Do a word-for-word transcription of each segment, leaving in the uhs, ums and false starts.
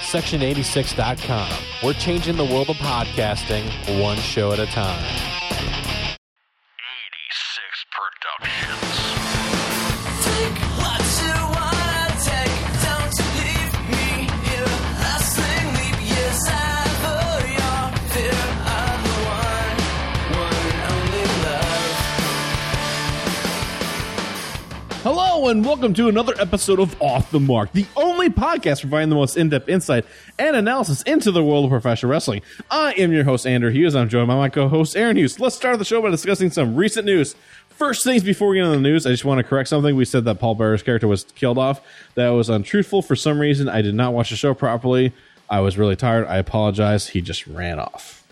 section eighty-six dot com. We're changing the world of podcasting one show at a time. eighty-six Productions. Take what you wanna take. Don't leave me here. Lasting leap years ever. Your fear of the one, one and only love. Hello and welcome to another episode of Off the Mark, the only podcast providing the most in-depth insight and analysis into the world of professional wrestling. I am your host, Andrew Hughes. I'm joined by my co-host, Aaron Hughes. Let's start the show by discussing some recent news. First things before we get into the news, I just want to correct something. We said that Paul Bearer's character was killed off. That was untruthful for some reason. I did not watch the show properly. I was really tired. I apologize. He just ran off.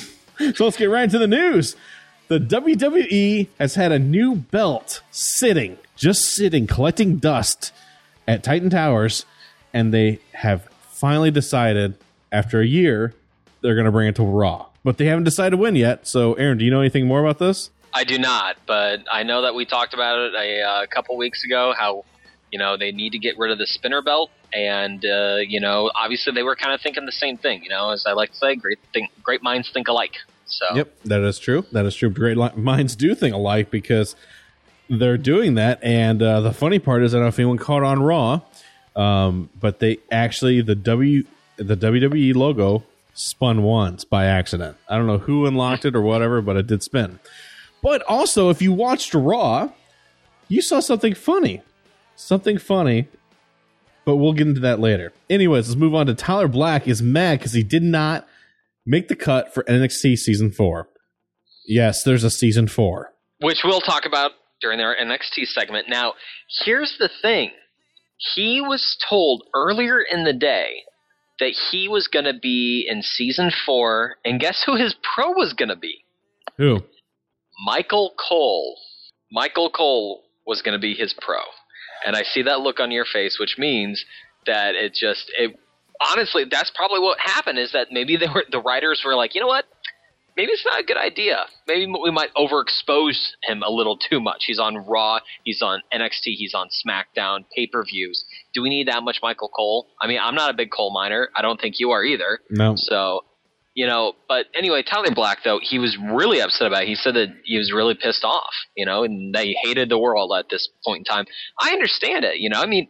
So let's get right into the news. The W W E has had a new belt sitting, just sitting, collecting dust at Titan Towers, and they have finally decided, after a year, they're going to bring it to Raw. But they haven't decided when yet. So, Aaron, do you know anything more about this? I do not, but I know that we talked about it a uh, couple weeks ago, how, you know, they need to get rid of the spinner belt, and, uh, you know, obviously they were kind of thinking the same thing, you know, as I like to say, great, think, great minds think alike. So. Yep, that is true. That is true. Great li- minds do think alike because they're doing that. And uh, the funny part is, I don't know if anyone caught on Raw, um, but they actually, the W the W W E logo spun once by accident. I don't know who unlocked it or whatever, but it did spin. But also, if you watched Raw, you saw something funny. Something funny. But we'll get into that later. Anyways, let's move on to Tyler Black is mad because he did not make the cut for N X T Season four. Yes, there's a Season four. Which we'll talk about during our N X T segment. Now, here's the thing. He was told earlier in the day that he was going to be in Season four, and guess who his pro was going to be? Who? Michael Cole. Michael Cole was going to be his pro. And I see that look on your face, which means that it just... it. Honestly, that's probably what happened, is that maybe they were, the writers were like, you know what? Maybe it's not a good idea. Maybe we might overexpose him a little too much. He's on Raw, he's on N X T, he's on SmackDown, pay-per-views. Do we need that much Michael Cole? I mean, I'm not a big Cole miner. I don't think you are either. No. So, you know, but anyway, Tyler Black, though, he was really upset about it. He said that he was really pissed off, you know, and they hated the world at this point in time. I understand it, you know, I mean,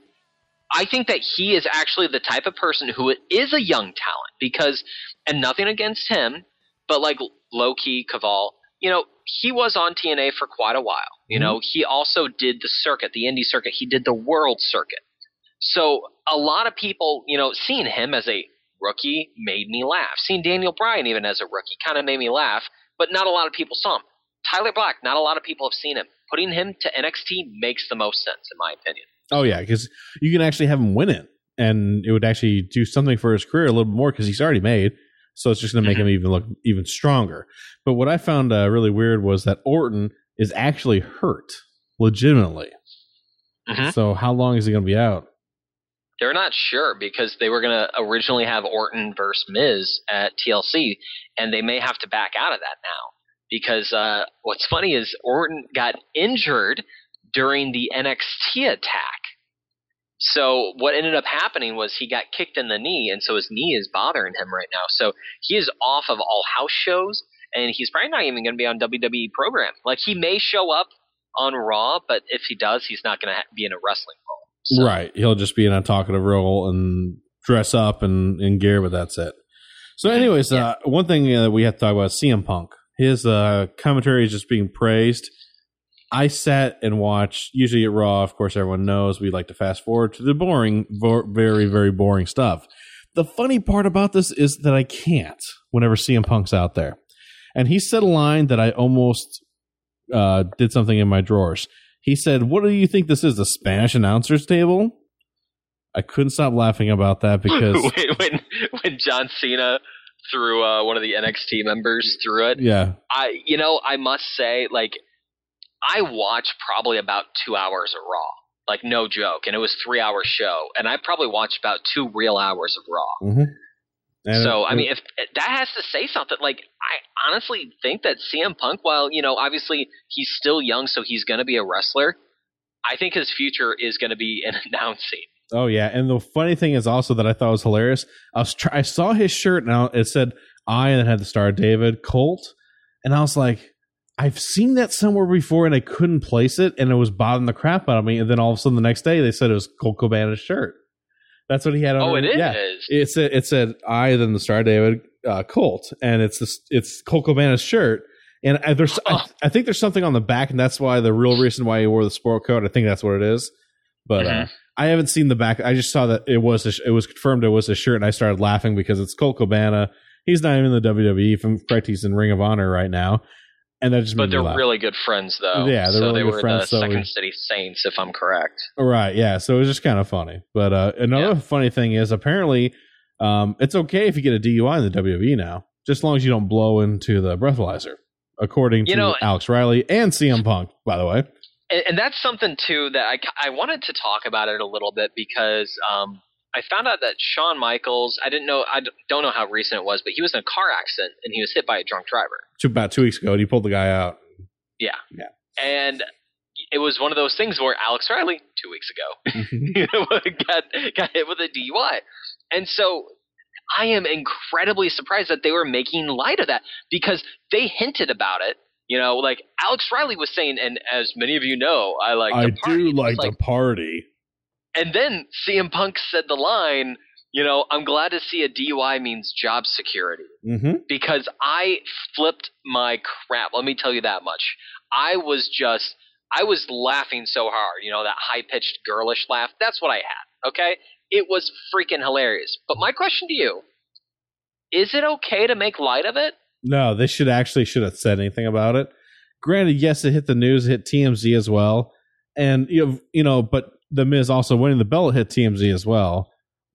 I think that he is actually the type of person who is a young talent because, and nothing against him, but like low-key Caval, you know, he was on T N A for quite a while. You mm-hmm. know, he also did the circuit, the indie circuit. He did the world circuit. So a lot of people, you know, seeing him as a rookie made me laugh. Seeing Daniel Bryan even as a rookie kind of made me laugh, but not a lot of people saw him. Tyler Black, not a lot of people have seen him. Putting him to N X T makes the most sense, in my opinion. Oh, yeah, because you can actually have him win it, and it would actually do something for his career a little bit more because he's already made, so it's just going to make him even look even stronger. But what I found uh, really weird was that Orton is actually hurt, legitimately. Mm-hmm. So how long is he going to be out? They're not sure because they were going to originally have Orton versus Miz at T L C, and they may have to back out of that now. Because uh, what's funny is Orton got injured during the N X T attack. So what ended up happening was he got kicked in the knee, and so his knee is bothering him right now. So he is off of all house shows, and he's probably not even going to be on W W E program. Like, he may show up on Raw, but if he does, he's not going to ha- be in a wrestling role. So. Right. He'll just be in a talkative role and dress up and in gear, but that's it. So anyways, yeah. uh, one thing uh, we have to talk about is C M Punk. His uh, commentary is just being praised. I sat and watched, usually at Raw, of course, everyone knows we like to fast forward to the boring, very, very boring stuff. The funny part about this is that I can't whenever C M Punk's out there. And he said a line that I almost uh, did something in my drawers. He said, "What do you think this is, the Spanish announcer's table?" I couldn't stop laughing about that because... when, when John Cena threw uh, one of the N X T members through it. Yeah. I, you know, I must say, like, I watched probably about two hours of Raw, like no joke, and it was a three-hour show, and I probably watched about two real hours of Raw. Mm-hmm. So, I mean, if that has to say something. Like, I honestly think that C M Punk, while, you know, obviously he's still young, so he's going to be a wrestler, I think his future is going to be in announcing. Oh yeah, and the funny thing is also that I thought was hilarious. I was try- I saw his shirt now it said I and it had the star David Colt, and I was like, I've seen that somewhere before, and I couldn't place it, and it was bothering the crap out of me. And then all of a sudden, the next day, they said it was Colt Cabana's shirt. That's what he had on. Oh, it is. Yeah, it said it said I then the star David uh, Colt, and it's this it's Colt Cabana's shirt. And I, there's, Oh. I, I think there's something on the back, and that's why the real reason why he wore the sport coat. I think that's what it is. But uh, Mhm. I haven't seen the back. I just saw that it was a, sh- it was confirmed it was a shirt, and I started laughing because it's Colt Cabana. He's not even in the W W E. If I'm correct, he's in Ring of Honor right now, and that just made But me they're laugh. really good friends, though. Yeah, they're so really they good were friends, the so Second we- City Saints, if I'm correct. Right, yeah. So it was just kind of funny. But uh, another Yeah. funny thing is apparently um, it's okay if you get a D U I in the W W E now, just as long as you don't blow into the breathalyzer, according to You know- Alex Riley and C M Punk, by the way. And, and that's something too that I, I wanted to talk about it a little bit because um, I found out that Shawn Michaels, I didn't know, I d- don't know how recent it was, but he was in a car accident and he was hit by a drunk driver. Two- About two weeks ago, he pulled the guy out. Yeah. Yeah. And it was one of those things where Alex Riley, two weeks ago, you know, got, got hit with a D U I. And so I am incredibly surprised that they were making light of that because they hinted about it. You know, like Alex Riley was saying, and as many of you know, I like I to party. do It's like, to party. And then C M Punk said the line, you know, I'm glad to see a D U I means job security. Mm-hmm. Because I flipped my crap. Let me tell you that much. I was just, I was laughing so hard. You know, that high-pitched girlish laugh. That's what I had, okay? It was freaking hilarious. But my question to you, is it okay to make light of it? No, they should actually should have said anything about it. Granted, yes, it hit the news, it hit T M Z as well, and you know, you know, but the Miz also winning the belt hit T M Z as well.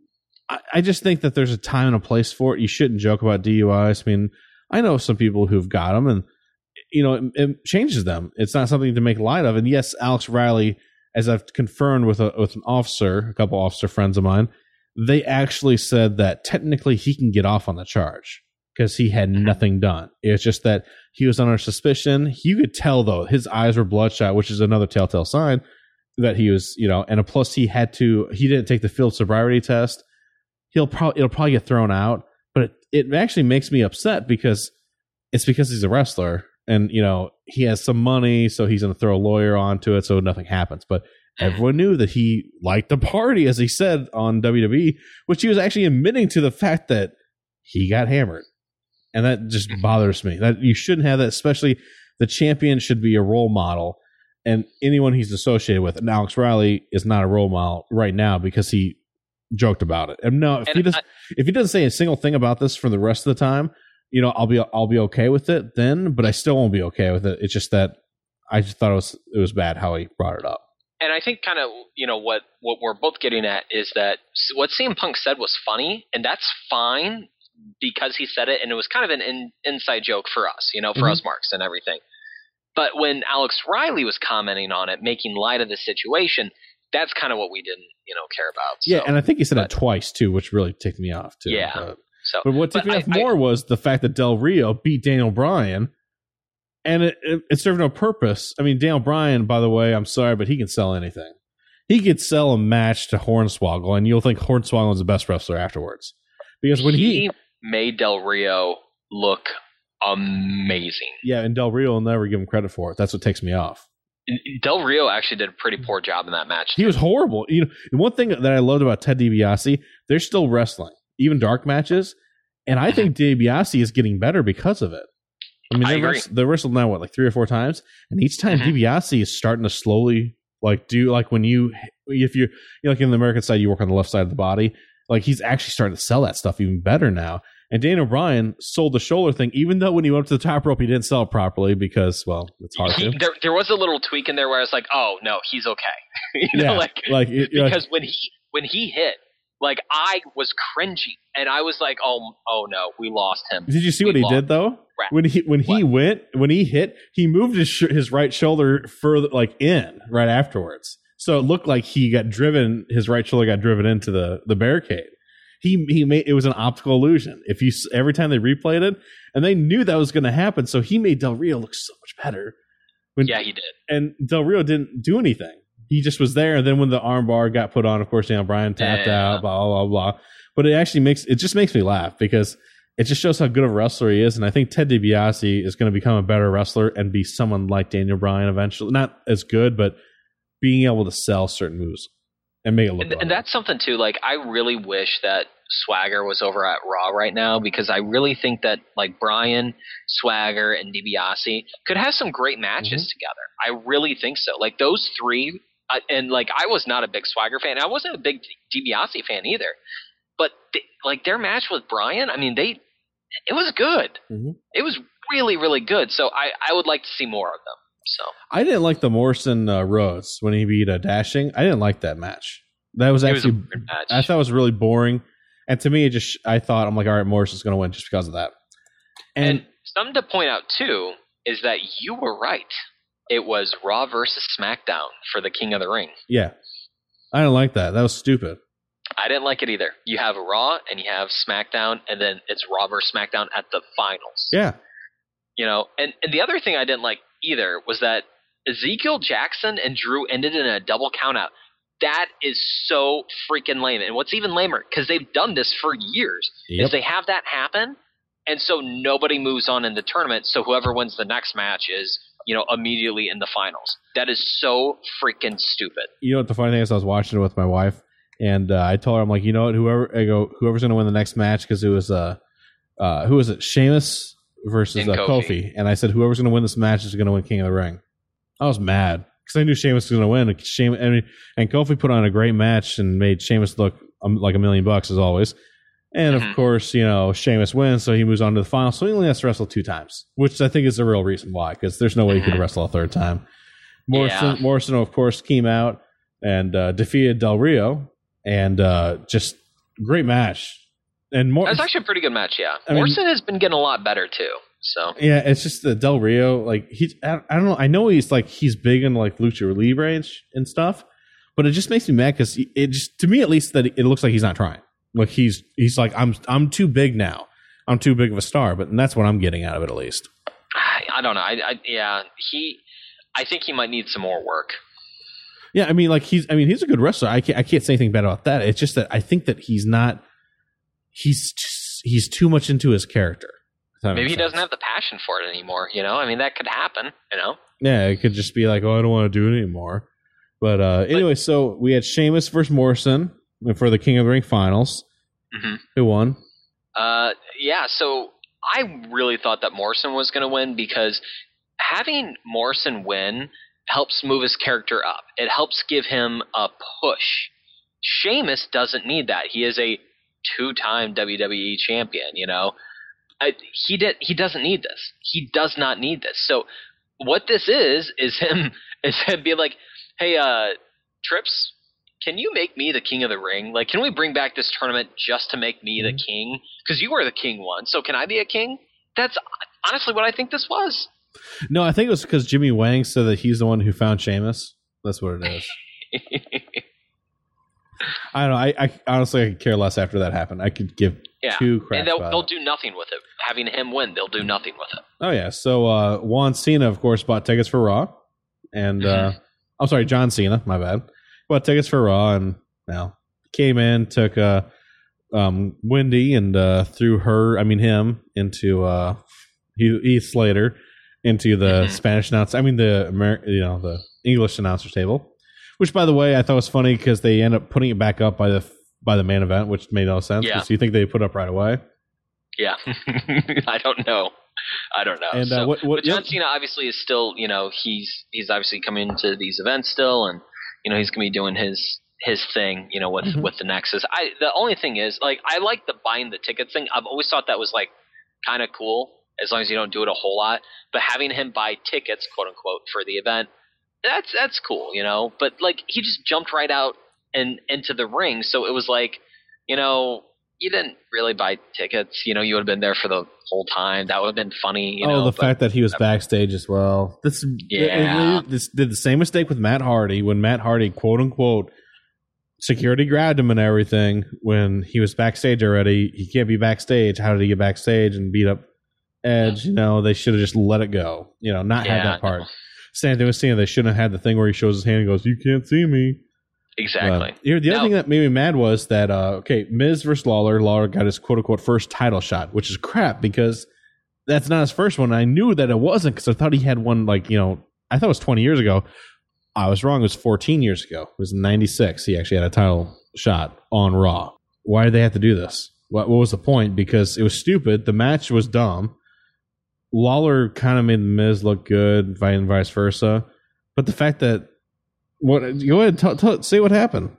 I, I just think that there's a time and a place for it. You shouldn't joke about D U Is. I mean, I know some people who've got them, and you know, it, it changes them. It's not something to make light of. And yes, Alex Riley, as I've confirmed with a with an officer, a couple officer friends of mine, they actually said that technically he can get off on the charge because he had nothing done. It's just that he was under suspicion. You could tell, though, his eyes were bloodshot, which is another telltale sign that he was, you know, and plus he had to, he didn't take the field sobriety test. He'll probably, it'll probably get thrown out, but it, it actually makes me upset because it's because he's a wrestler and, you know, he has some money, so he's going to throw a lawyer onto it so nothing happens. But everyone knew that he liked to party, as he said on W W E, which he was actually admitting to the fact that he got hammered. And that just bothers me. That you shouldn't have that, especially the champion should be a role model. And anyone he's associated with, and Alex Riley is not a role model right now because he joked about it. And no, if And he does, I- if he doesn't say a single thing about this for the rest of the time, you know, I'll be I'll be okay with it then. But I still won't be okay with it. It's just that I just thought it was it was bad how he brought it up. And I think kind of, you know, what, what we're both getting at is that s- what C M Punk said was funny, and that's fine because he said it, and it was kind of an in, inside joke for us, you know, for Mhm. us marks and everything. But when Alex Riley was commenting on it, making light of the situation, that's kind of what we didn't, you know, care about. Yeah, So, and I think he said but- it twice too, which really ticked me off too. Yeah. But, so, but what ticked but me I- off more was the fact that Del Rio beat Daniel Bryan, and it, it, it served no purpose. I mean, Daniel Bryan, by the way, I'm sorry, but he can sell anything. He could sell a match to Hornswoggle, and you'll think Hornswoggle's the best wrestler afterwards. Because when he, he made Del Rio look amazing. yeah, and Del Rio will never give him credit for it. That's what takes me off. Del Rio actually did a pretty poor job in that match. He was horrible. You know, and one thing that I loved about Ted DiBiase, they're still wrestling, even dark matches, and I think DiBiase is getting better because of it. I mean, I they agree. wrest- they wrestled now what, like three or four times, and each time Mhm. DiBiase is starting to slowly like do like when you if you you know, like in the American side, you work on the left side of the body. Like he's actually starting to sell that stuff even better now. And Daniel Bryan sold the shoulder thing, even though when he went up to the top rope, he didn't sell it properly because, well, it's hard He, to. there, there was a little tweak in there where I was like, "Oh no, he's okay." you know, Yeah, like, like, it- like- because when he when he hit, like I was cringing, and I was like, "Oh, oh no, we lost him." Did you see We what he lost. did though? Right. When he when he went when he hit, he moved his sh- his right shoulder further like in right afterwards. So it looked like he got driven. His right shoulder got driven into the the barricade. He he made it was an optical illusion. If you s- every time they replayed it, and they knew that was going to happen, so he made Del Rio look so much better. When, Yeah, he did. and Del Rio didn't do anything. he just was there. And then when the armbar got put on, of course, you know, Bryan tapped Yeah. out, blah, blah, blah. But it actually makes, it just makes me laugh because it just shows how good of a wrestler he is. And I think Ted DiBiase is going to become a better wrestler and be someone like Daniel Bryan eventually. Not as good, but being able to sell certain moves and make it look And, better. and that's something too. Like, I really wish that Swagger was over at Raw right now because I really think that like Bryan, Swagger, and DiBiase could have some great matches Mhm. together. I really think so. Like those three, uh, and like I was not a big Swagger fan. I wasn't a big DiBiase fan either. But they, like their match with Bryan, I mean, they it was good. Mhm. It was really, really good. So I, I would like to see more of them. So I didn't like the Morrison uh, Rhodes when he beat uh, Dashing. I didn't like that match. That was it was a actually, weird match. I thought it was really boring. And to me, it just, I thought, I'm like, all right, Morrison's going to win just because of that. And, And something to point out too is that you were right. It was Raw versus SmackDown for the King of the Ring. yeah, I didn't like that. That was stupid. I didn't like it either. You have Raw and you have SmackDown, and then it's Raw versus SmackDown at the finals. Yeah. You know, and, and the other thing I didn't like either was that Ezekiel Jackson and Drew ended in a double countout. That is so freaking lame. And what's even lamer, because they've done this for years, Yep. is they have that happen, and so nobody moves on in the tournament, so whoever wins the next match is, you know, immediately in the finals. That is so freaking stupid. You know what the funny thing is? I was watching it with my wife, and uh, I told her, I'm like, you know what? Whoever I go, whoever's going to win the next match, because it was uh, uh, who was it? Sheamus versus And uh, Kofi. Kofi. And I said, whoever's going to win this match is going to win King of the Ring. I was mad because I knew Sheamus was going to win. And Sheamus, and, and Kofi put on a great match and made Sheamus look um, like a million bucks as always. And Mhm. of course, you know, Sheamus wins, so he moves on to the final. So he only has to wrestle two times, which I think is the real reason why, because there's no way he could Mhm. wrestle a third time. Morrison, Yeah. Morrison, of course, came out and uh, defeated Del Rio, and uh, just great match. And more, That's actually a pretty good match, yeah. I mean- Morrison has been getting a lot better, too. So yeah, it's just the Del Rio. Like he's, I, I don't know. I know he's like he's big in like lucha libre and, sh- and stuff, but it just makes me mad because it just, to me at least, that it looks like he's not trying. Like he's he's like I'm I'm too big now. I'm too big of a star. But that's what I'm getting out of it at least. I, I don't know. I, I yeah, he. I think he might need some more work. Yeah, I mean, like he's. I mean, he's a good wrestler. I can't. I can't say anything bad about that. It's just that I think that he's not. He's just, he's too much into his character. if that Maybe makes he doesn't sense. have the passion for it anymore. You know, I mean, that could happen. You know, Yeah, it could just be like, oh, I don't want to do it anymore. But uh, anyway, so we had Sheamus versus Morrison for the King of the Ring finals. Mhm. Who won? Uh, yeah. So I really thought that Morrison was going to win because having Morrison win helps move his character up. It helps give him a push. Sheamus doesn't need that. He is a two-time W W E champion. You know, I, he did. He doesn't need this. He does not need this. So what this is is him is him being like, hey, uh, Trips, can you make me the king of the ring? Like, can we bring back this tournament just to make me the king? Because you were the king once, so can I be a king? That's honestly what I think this was. No, I think it was because Jimmy Wang said that he's the one who found Sheamus. That's what it is. I don't know. I, I honestly I could care less after that happened. I could give Yeah, two craps and they'll, about they'll it. do nothing with it. Having him win, they'll do nothing with it. Oh yeah. So uh, Juan Cena, of course, bought tickets for Raw, and uh, I'm sorry, John Cena. My bad. Bought tickets for Raw, and now came in, took uh, um, Wendy, and uh, threw her. I mean him into uh, Heath Slater into the Mhm. Spanish announcer. I mean the Amer- you know the English announcer table. Which, by the way, I thought was funny because they end up putting it back up by the by the main event, which made no sense. Yeah. So you think they put up right away? Yeah, I don't know. I don't know. And uh, So- what? what but John yep. Cena obviously is still, you know, he's he's obviously coming into these events still, and you know he's gonna be doing his his thing, you know, with Mhm. with the Nexus. I the only thing is, like, I like the buying the tickets thing. I've always thought that was like kind of cool, as long as you don't do it a whole lot. But having him buy tickets, quote unquote, for the event, that's that's cool, you know. But like he just jumped right out and into the ring, so it was like, you know, you didn't really buy tickets. You know, you would have been there for the whole time. That would have been funny. You oh, know, the but- fact that he was backstage as well. This Yeah. it- it- this did the same mistake with Matt Hardy when Matt Hardy, quote unquote, security grabbed him and everything when he was backstage already. He can't be backstage. How did he get backstage and beat up Edge? You know, they should have just let it go. You know, not Yeah, have that part. Same thing with Cena. They shouldn't have had the thing where he shows his hand and goes, "You can't see me." Exactly. Uh, the other Now- thing that made me mad was that uh, okay, Miz versus Lawler. Lawler got his quote unquote first title shot, which is crap because that's not his first one. I knew that it wasn't because I thought he had one like you know I thought it was twenty years ago. I was wrong. It was fourteen years ago. It was in ninety-six. He actually had a title shot on Raw. Why did they have to do this? What, what was the point? Because it was stupid. The match was dumb. Lawler kind of made the Miz look good, and vice versa. But the fact that what go ahead, t- t- say what happened.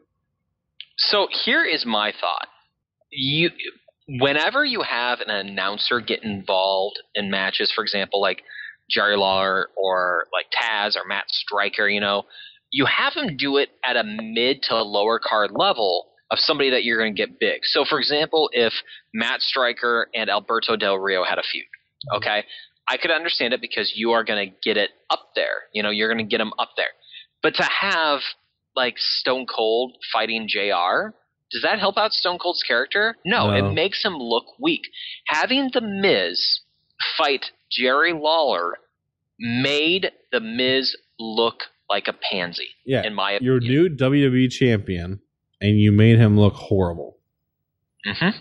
So here is my thought. You, whenever you have an announcer get involved in matches, for example, like Jerry Lawler or like Taz or Matt Striker, you know, you have them do it at a mid to lower card level of somebody that you're going to get big. So, for example, if Matt Striker and Alberto Del Rio had a feud, okay, I could understand it because you are going to get it up there. You know, you're going to get them up there. But to have like Stone Cold fighting J R, does that help out Stone Cold's character? No, No. it makes him look weak. Having The Miz fight Jerry Lawler made The Miz look like a pansy, Yeah, in my your opinion. new W W E champion, and you made him look horrible. Mm-hmm.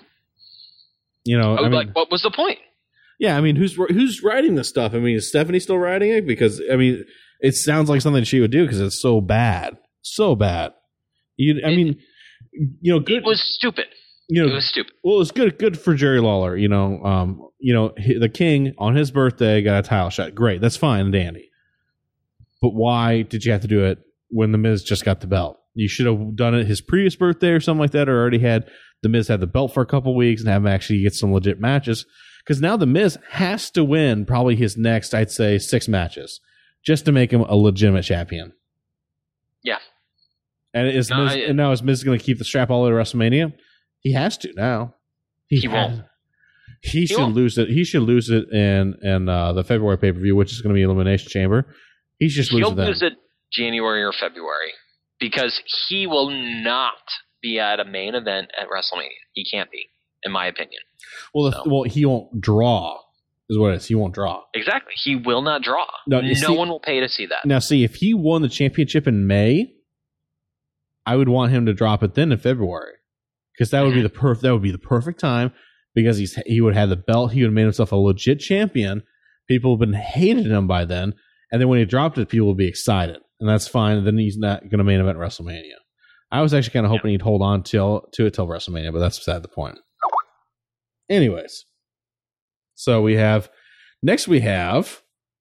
You know, Oh, I mean, like, what was the point? yeah, I mean, who's who's writing this stuff? I mean, is Stephanie still writing it? Because I mean, it sounds like something she would do because it's so bad, so bad. You, I It- mean, you know, good. It was stupid. you know, It was stupid. well, it's good, good for Jerry Lawler. You know, um, you know, he- the King on his birthday got a title shot. Great, that's fine and dandy. But why did you have to do it when the Miz just got the belt? You should have done it his previous birthday or something like that, or already had the Miz had the belt for a couple weeks and have him actually get some legit matches. Because now the Miz has to win probably his next, I'd say, six matches just to make him a legitimate champion. Yeah. And is No, Miz, I- and now is Miz going to keep the strap all the way to WrestleMania? He has to now. He has- won't. He should won't. lose it. He should lose it in in uh, the February pay per view, which is going to be Elimination Chamber. He should just lose He'll it then. lose it January or February because he will not be at a main event at WrestleMania. He can't be, in my opinion. Well, the, So. well, he won't draw. Is what it is. He won't draw. Exactly. He will not draw. No, No, you see- one will pay to see that. Now, see, if he won the championship in May, I would want him to drop it then in February, because that would be the perf- That would be the perfect time because he's he would have the belt. He would have made himself a legit champion. People have been hating him by then, and then when he dropped it, people would be excited, and that's fine. And then he's not going to main event WrestleMania. I was actually kind of hoping he'd hold on till to it till WrestleMania, but that's beside the point. Anyways, so we have next we have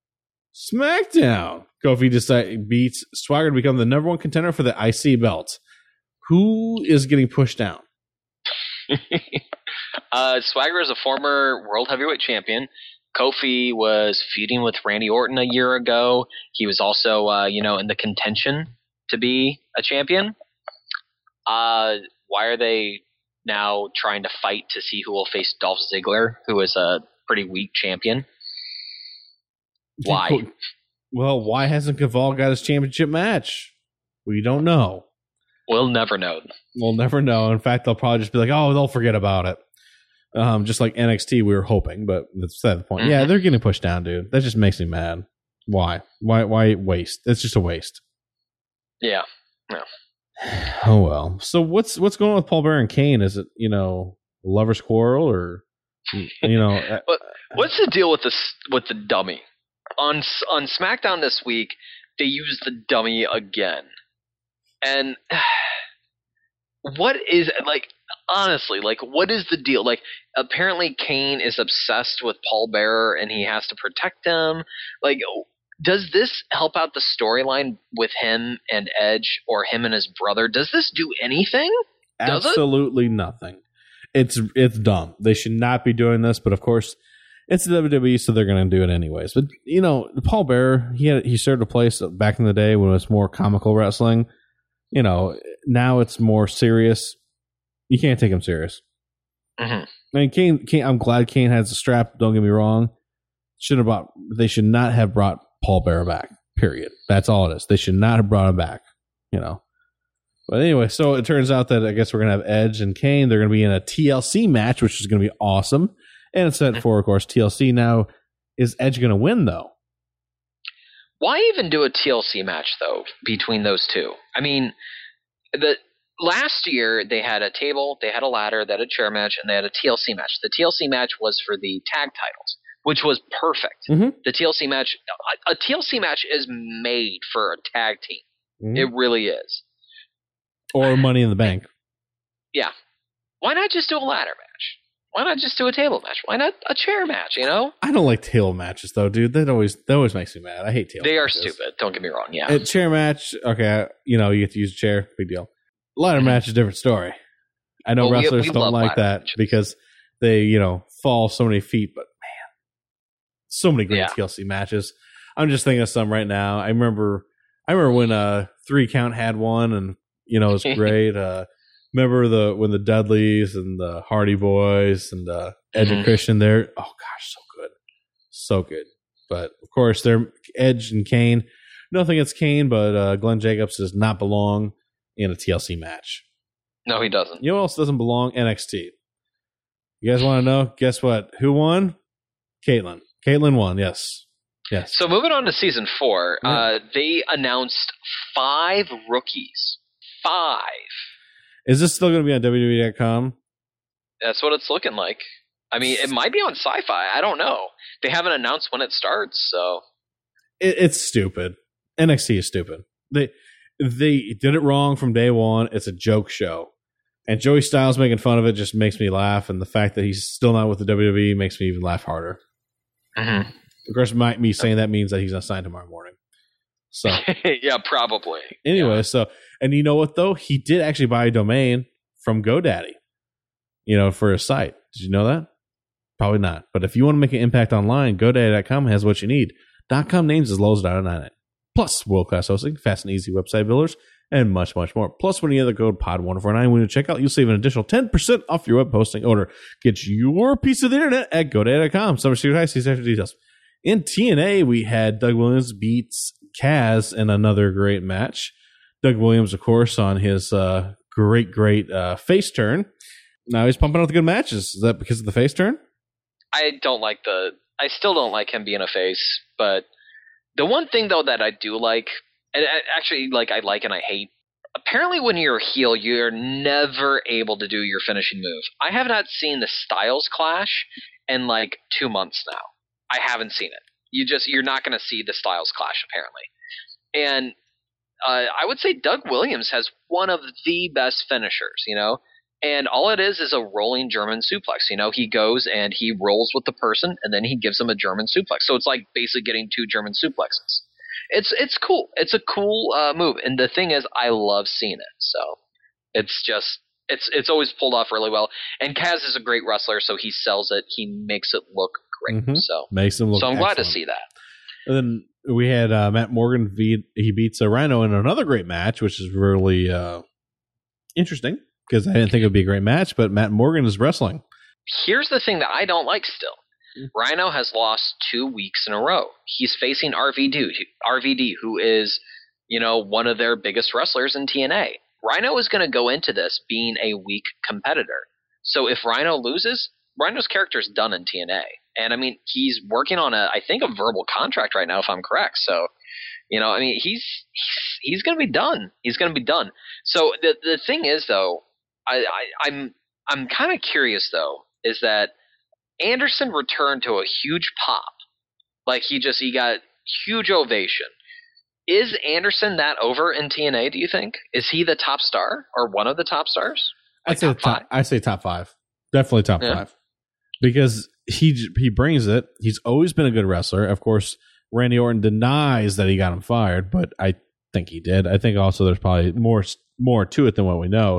SmackDown. Kofi decide, beats Swagger to become the number one contender for the I C belt. Who is getting pushed down? uh, Swagger is a former world heavyweight champion. Kofi was feuding with Randy Orton a year ago. He was also, uh, you know, in the contention to be a champion. Uh, why are they now trying to fight to see who will face Dolph Ziggler, who is a pretty weak champion? Why? Well, why hasn't Caval got his championship match? We don't know. We'll never know. We'll never know. In fact, they'll probably just be like, "Oh, they'll forget about it." Um, just like N X T, we were hoping, but that's beside the point. Mhm. Yeah, they're getting pushed down, dude. That just makes me mad. Why? Why? Why waste? It's just a waste. Yeah. Oh well. So what's what's going on with Paul Bearer and Kane? Is it you know a lover's quarrel or you know? uh, But what's the deal with this with the dummy? On S- on SmackDown this week, they used the dummy again, and what is like honestly like what is the deal? Like apparently Kane is obsessed with Paul Bearer and he has to protect him. Like, does this help out the storyline with him and Edge or him and his brother? Does this do anything? Does it? Absolutely nothing. It's it's dumb. They should not be doing this, but of course, it's the W W E, so they're going to do it anyways. But you know, Paul Bearer, he had he served a place back in the day when it was more comical wrestling. You know, now it's more serious. You can't take him serious. Mhm. I mean, Kane, Kane. I'm glad Kane has a strap. Don't get me wrong. Should have brought. They should not have brought Paul Bearer back. Period. That's all it is. They should not have brought him back. You know. But anyway, so it turns out that I guess we're going to have Edge and Kane. They're going to be in a T L C match, which is going to be awesome. And it's set for, of course, T L C. Now, is Edge going to win, though? Why even do a T L C match though between those two? I mean, the last year they had a table, they had a ladder, they had a chair match, and they had a T L C match. The T L C match was for the tag titles, which was perfect. Mm-hmm. The T L C match, a, a T L C match is made for a tag team. Mm-hmm. It really is. Or Money in the Bank. Yeah. Why not just do a ladder match? Why not just do a table match? Why not a chair match, you know? I don't like table matches, though, dude. That always that always makes me mad. I hate table They are matches. stupid. Don't get me wrong. Yeah. A chair match, okay, you know, you get to use a chair, big deal. Ladder match is a different story. I know Well, we- wrestlers we don't love like ladder that matches. because they, you know, fall so many feet, but man, so many great Yeah. T L C matches. I'm just thinking of some right now. I remember I remember when uh Three Count had one and you know, it was great. uh remember the when the Dudleys and the Hardy Boys and uh Edge and Mhm. Christian there. Oh gosh, so good. So good. But of course they're Edge and Kane. Nothing against Kane, but uh Glenn Jacobs does not belong in a T L C match. No, he doesn't. You know what else doesn't belong? N X T. You guys want to know? Guess what? Who won? Caitlyn. Caitlyn won, yes. Yes. So moving on to season four, Yeah. uh, they announced five rookies. Five. Is this still going to be on W W E dot com? That's what it's looking like. I mean, it might be on Sci-Fi. I don't know. They haven't announced when it starts, so It, it's stupid. N X T is stupid. They they did it wrong from day one. It's a joke show. And Joey Styles making fun of it just makes me laugh. And the fact that he's still not with the W W E makes me even laugh harder. Mhm. Of course, my, me saying that means that he's not signed tomorrow morning. So yeah, probably. anyway, Yeah. so and you know what though? He did actually buy a domain from GoDaddy, you know, for his site. Did you know that? Probably not. But if you want to make an impact online, GoDaddy dot com has what you need. .com names as low as one ninety-nine. Plus world class hosting, fast and easy website builders, and much, much more. Plus, when you enter the code P O D one forty-nine when you check out, you'll save an additional ten percent off your web hosting order. Get your piece of the internet at GoDaddy dot com. Summer Secret High, see after details. In T N A, we had Doug Williams beats Kaz in another great match. Doug Williams, of course, on his uh, great, great uh, face turn. Now he's pumping out the good matches. Is that because of the face turn? I don't like the. I still don't like him being a face, but the one thing though that I do like, and I- actually like I like and I hate. Apparently, when you're a heel, you're never able to do your finishing move. I have not seen the Styles Clash in like two months now. I haven't seen it. You just you're not going to see the Styles Clash apparently, and uh, I would say Doug Williams has one of the best finishers. You know. And all it is is a rolling German suplex. You know, he goes and he rolls with the person, and then he gives them a German suplex. So it's like basically getting two German suplexes. It's it's cool. It's a cool uh, move. And the thing is, I love seeing it. So it's just it's it's always pulled off really well. And Kaz is a great wrestler, so he sells it. He makes it look great. Mhm. So Makes him look so I'm glad to excellent. see that. And then we had uh, Matt Morgan beat he beats a Rhino in another great match, which is really uh, interesting because I didn't think it would be a great match, but Matt Morgan is wrestling. Here's the thing that I don't like still. Rhino has lost two weeks in a row. He's facing R V D, R V D, who is, you know, one of their biggest wrestlers in T N A. Rhino is going to go into this being a weak competitor. So if Rhino loses, Rhino's character is done in T N A. And I mean, he's working on a, I think, a verbal contract right now, if I'm correct. So, you know, I mean, he's he's, he's going to be done. He's going to be done. So the the thing is, though, I, I I'm I'm kind of curious though, is that Anderson returned to a huge pop. Like he just he got huge ovation. Is Anderson that over in T N A, do you think? Is he the top star or one of the top stars? I'd Like say top top, five? I say top five, definitely top Yeah. five, because he j- he brings it. He's always been a good wrestler. Of course, Randy Orton denies that he got him fired, but I think he did. I think also there's probably more s- more to it than what we know.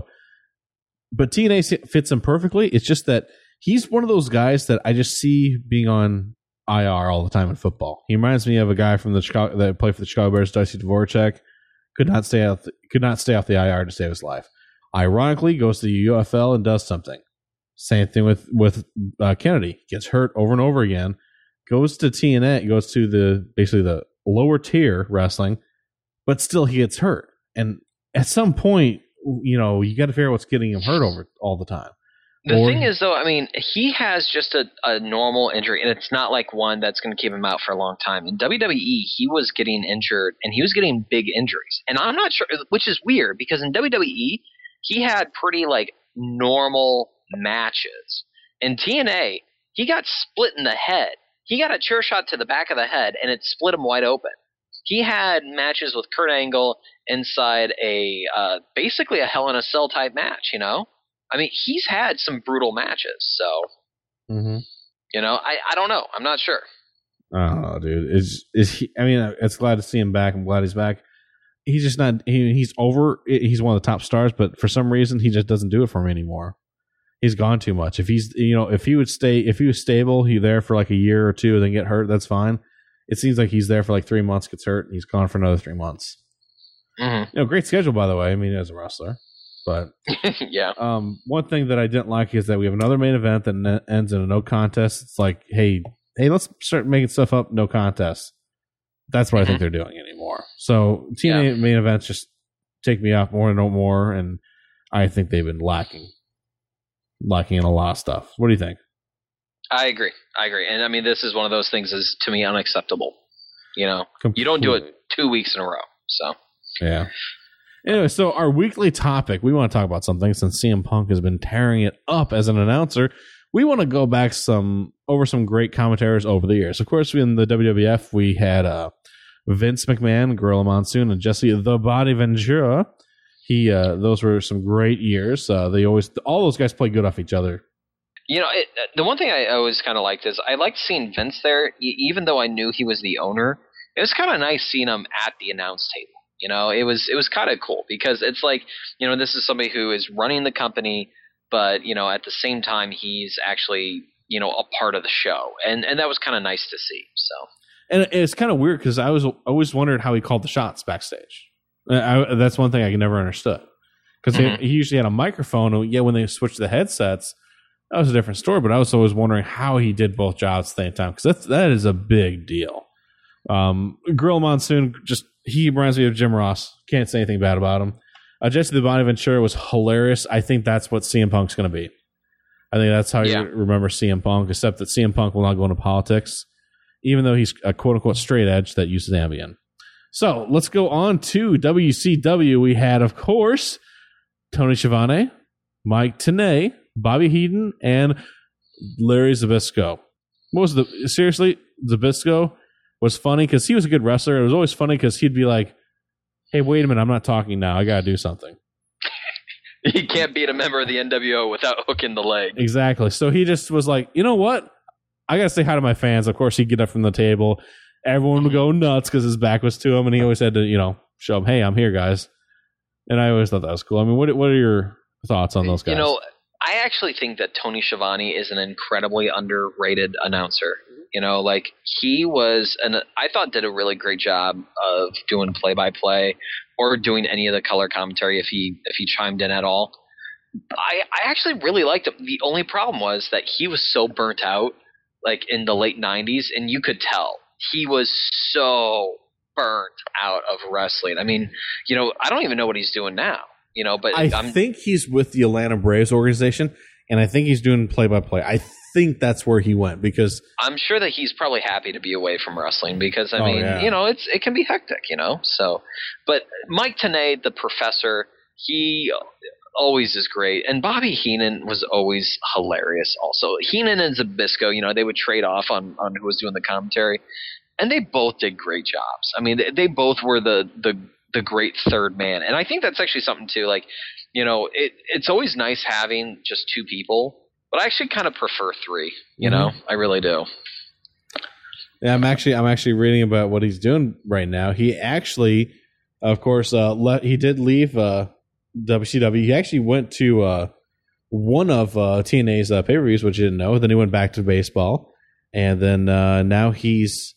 But T N A s- fits him perfectly. It's just that he's one of those guys that I just see being on I R all the time in football. He reminds me of a guy from the Chicago that played for the Chicago Bears, Dicey Dvorak. Could not stay out. Could not stay off the I R to save his life. Ironically, goes to the U F L and does something. Same thing with with uh, Kennedy. Gets hurt over and over again. Goes to T N A. Goes to the basically the lower tier wrestling, but still he gets hurt. And at some point, you know, you got to figure out what's getting him hurt over all the time. The Or- thing is, though, I mean, he has just a, a normal injury, and it's not like one that's going to keep him out for a long time. In W W E, he was getting injured, and he was getting big injuries. And I'm not sure, which is weird, because in W W E, he had pretty, like, normal matches. In T N A, he got split in the head. He got a chair shot to the back of the head, and it split him wide open. He had matches with Kurt Angle inside a uh, basically a Hell in a Cell type match, you know? I mean, he's had some brutal matches, so, Mm-hmm. you know, I, I don't know. I'm not sure. Oh, dude, is is he? I mean, it's glad to see him back. I'm glad he's back. He's just not. He, he's over. He's one of the top stars, but for some reason, he just doesn't do it for me anymore. He's gone too much. If he's, you know, if he would stay, if he was stable, he there for like a year or two, and then get hurt. That's fine. It seems like he's there for like three months, gets hurt, and he's gone for another three months. Mm-hmm. You know, great schedule, by the way. I mean, as a wrestler, but Yeah. um, one thing that I didn't like is that we have another main event that ne- ends in a no contest. It's like, hey, hey, let's start making stuff up. No contest. That's what I think they're doing anymore. So T N A Yeah. main events just take me off more and no more, and I think they've been lacking, lacking in a lot of stuff. What do you think? I agree. I agree. And I mean, this is one of those things is to me unacceptable. You know, you don't do it Completely. two weeks in a row. So, Yeah. Anyway, so our weekly topic, we want to talk about something since C M Punk has been tearing it up as an announcer. We want to go back some over some great commentators over the years. Of course, in the W W F, we had uh, Vince McMahon, Gorilla Monsoon, and Jesse the Body Ventura. He, uh, those were some great years. Uh, they always, all those guys play good off each other. you know, it, the one thing I always kind of liked is I liked seeing Vince there, e- even though I knew he was the owner. It was kind of nice seeing him at the announce table. You know, it was it was kind of cool because it's like, you know, this is somebody who is running the company, but, you know, at the same time, he's actually, you know, a part of the show. And and that was kind of nice to see. So, And it's kind of weird because I was always wondered how he called the shots backstage. I, I, that's one thing I never understood. Because Mhm. he, he usually had a microphone. And yeah, when they switched the headsets, that was a different story. But I was always wondering how he did both jobs at the same time because that's that is a big deal. Um, Gorilla Monsoon, just he reminds me of Jim Ross. Can't say anything bad about him. Uh, Jesse the Body Ventura was hilarious. I think that's what C M Punk's going to be. I think that's how Yeah. you remember C M Punk, except that C M Punk will not go into politics, even though he's a quote-unquote straight edge that uses Ambien. So let's go on to W C W. We had, of course, Tony Schiavone, Mike Tenay, Bobby Heenan, and Larry Zbyszko. What was the seriously? Zbyszko was funny because he was a good wrestler. It was always funny because he'd be like, "Hey, wait a minute, I'm not talking now. I got to do something." you can't beat a member of the N W O without hooking the leg. Exactly. So he just was like, you know what? I got to say hi to my fans. Of course, he'd get up from the table. Everyone would go nuts because his back was to him, and he always had to, you know, show them, "Hey, I'm here, guys." And I always thought that was cool. I mean, what what are your thoughts on those guys? You know, I actually think that Tony Schiavone is an incredibly underrated announcer. You know, like he was, and I thought did a really great job of doing play-by-play or doing any of the color commentary if he if he chimed in at all. I I actually really liked him. The only problem was that he was so burnt out, like in the late nineties, and you could tell he was so burnt out of wrestling. I mean, you know, I don't even know what he's doing now. You know, but I I'm think he's with the Atlanta Braves organization, and I think he's doing play by play. I think that's where he went because I'm sure that he's probably happy to be away from wrestling because I Oh, mean, yeah. you know, it's it can be hectic, you know. So, but Mike Tenay, the professor, he always is great, and Bobby Heenan was always hilarious. Also, Heenan and Zbyszko, you know, they would trade off on on who was doing the commentary, and they both did great jobs. I mean, they, they both were the the the great third man, and I think that's actually something too. Like, you know, it it's always nice having just two people. But I actually kind of prefer three, you know? I really do. Yeah, I'm actually I'm actually reading about what he's doing right now. He actually, of course, uh, le- he did leave uh, W C W. He actually went to uh, one of uh, T N A's uh, pay per views, which you didn't know. Then he went back to baseball, and then uh, now he's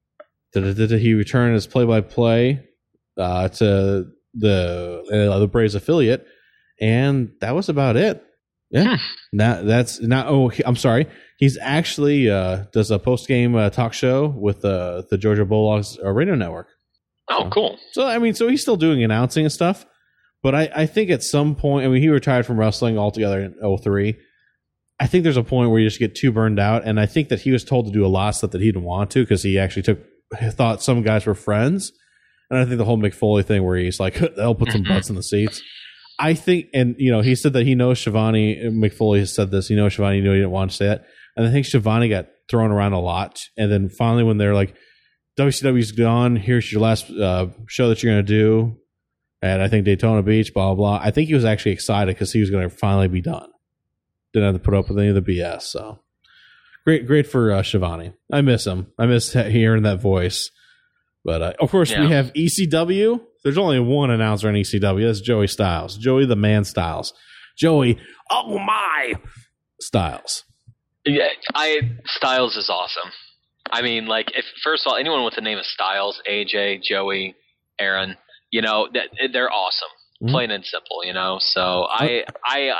he returned as play by play to the uh, the Braves affiliate, and that was about it. Yeah, now that's now. Oh, he- I'm sorry. He's actually uh, does a post game uh, talk show with uh, the Georgia Bulldogs uh, radio network. Oh, cool. So I mean, so he's still doing announcing and stuff. But I, I think at some point, I mean, he retired from wrestling altogether in oh three. I think there's a point where you just get too burned out, and I think that he was told to do a lot of stuff that he didn't want to because he actually took thought some guys were friends, and I think the whole Mick Foley thing where he's like, they'll put some butts in the seats. I think, and you know, he said that he knows Shivani. Mick Foley has said this. He knows Shivani knew he didn't want to say that, and I think Shivani got thrown around a lot, and then finally when they're like, W C W's gone, here's your last uh, show that you're going to do, and I think Daytona Beach, blah, blah, blah. I think he was actually excited because he was going to finally be done. Didn't have to put up with any of the B S. So great, great for uh, Shivani. I miss him. I miss hearing that voice. But uh, of course, yeah. we have E C W. There's only one announcer in E C W. That's Joey Styles. Joey the Man Styles. Joey, oh my, Styles. Yeah, I Styles is awesome. I mean, like, if first of all, anyone with the name of Styles, A J, Joey, Aaron, you know, that they're awesome, mm-hmm. plain and simple. You know, so I, I, uh,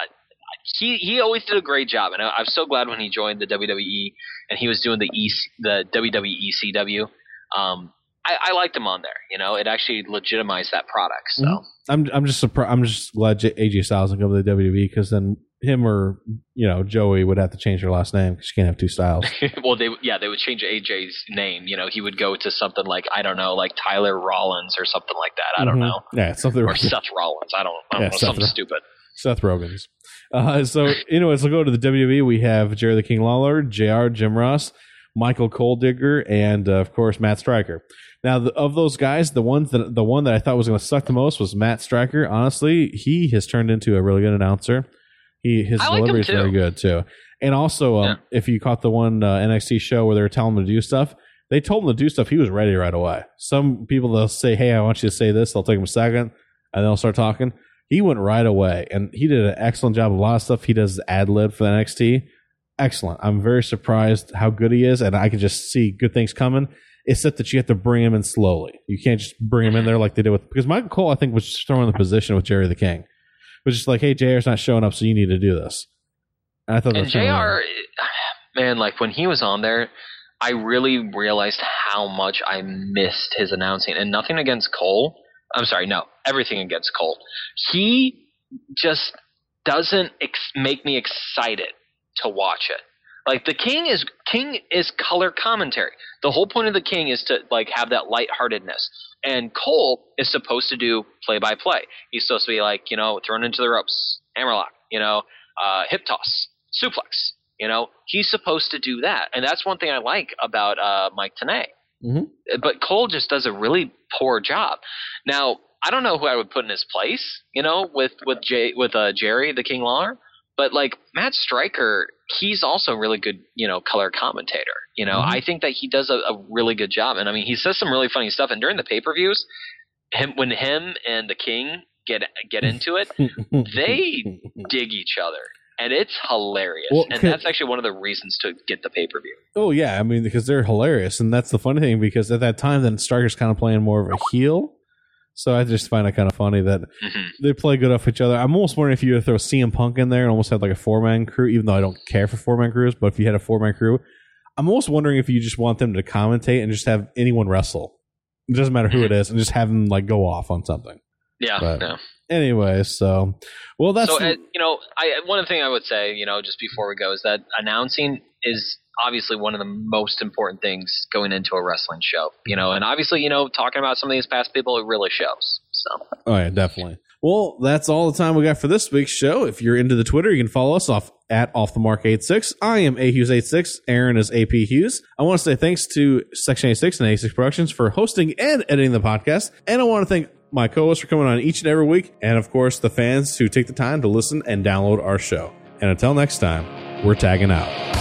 he he always did a great job, and I, I'm so glad when he joined the W W E and he was doing the E the W W E C W. Um, I, I liked him on there. You know, it actually legitimized that product. So mm-hmm. I'm I'm just surprised. I'm just glad J- A J Styles didn't go to the W W E because then him or you know Joey would have to change their last name because you can't have two Styles. Well, they yeah they would change A J's name. You know, he would go to something like I don't know, like Tyler Rollins or something like that. I don't mm-hmm. know. Yeah, something or Seth Rollins. I don't, I don't yeah, know, Seth something Ro- stupid. Seth Rogen's. Uh, so anyways, we'll go to the W W E. We have Jerry the King Lawler, J R, Jim Ross, Michael Coledigger, and uh, of course Matt Striker. Now, the, of those guys, the ones that the one that I thought was going to suck the most was Matt Striker. Honestly, he has turned into a really good announcer. He his I like delivery is very good too. And also, um, yeah. if you caught the one uh, N X T show where they were telling him to do stuff, they told him to do stuff. He was ready right away. Some people they'll say, "Hey, I want you to say this." They'll take him a second, and they'll start talking. He went right away, and he did an excellent job of a lot of stuff. He does ad lib for the N X T. Excellent. I'm very surprised how good he is, and I can just see good things coming. Except that you have to bring him in slowly. You can't just bring him in there like they did with because Michael Cole, I think, was just throwing the position with Jerry the King. It was just like, hey, J R's not showing up, so you need to do this. And I thought that and was J R, man, like when he was on there, I really realized how much I missed his announcing. And nothing against Cole. I'm sorry, no, everything against Cole. He just doesn't ex- make me excited to watch it. Like the King is King is color commentary. The whole point of the King is to like have that lightheartedness. And Cole is supposed to do play by play. He's supposed to be like, you know, thrown into the ropes, hammerlock, you know, uh, hip toss, suplex. You know, he's supposed to do that. And that's one thing I like about uh, Mike Tenay. Mm-hmm. But Cole just does a really poor job. Now, I don't know who I would put in his place, you know, with with Jay, with uh, Jerry the King Lawler. But like Matt Striker, he's also a really good, you know, color commentator. You know, mm-hmm. I think that he does a, a really good job. And I mean, he says some really funny stuff. And during the pay-per-views, him when him and the King get get into it, they dig each other. And it's hilarious. Well, and that's actually one of the reasons to get the pay-per-view. Oh, yeah. I mean, because they're hilarious. And that's the funny thing, because at that time, then Striker's kind of playing more of a heel. So I just find it kind of funny that mm-hmm. they play good off each other. I'm almost wondering if you would throw C M Punk in there and almost have like a four-man crew, even though I don't care for four-man crews. But if you had a four-man crew, I'm almost wondering if you just want them to commentate and just have anyone wrestle. It doesn't matter who it is, and just have them like go off on something. Yeah, but no. Anyway, so well, that's so. Uh, you know, I one thing I would say, you know, just before we go, is that announcing is obviously one of the most important things going into a wrestling show. You know, and obviously, you know, talking about some of these past people, it really shows. So, oh yeah, definitely. Well, that's all the time we got for this week's show. If you're into the Twitter, you can follow us off at Off the Mark eighty-six. I am A Hughes eighty-six. Aaron is A P Hughes. I want to say thanks to Section eighty-six and eighty-six Productions for hosting and editing the podcast. And I want to thank my co-hosts for coming on each and every week. And of course, the fans who take the time to listen and download our show. And until next time, we're tagging out.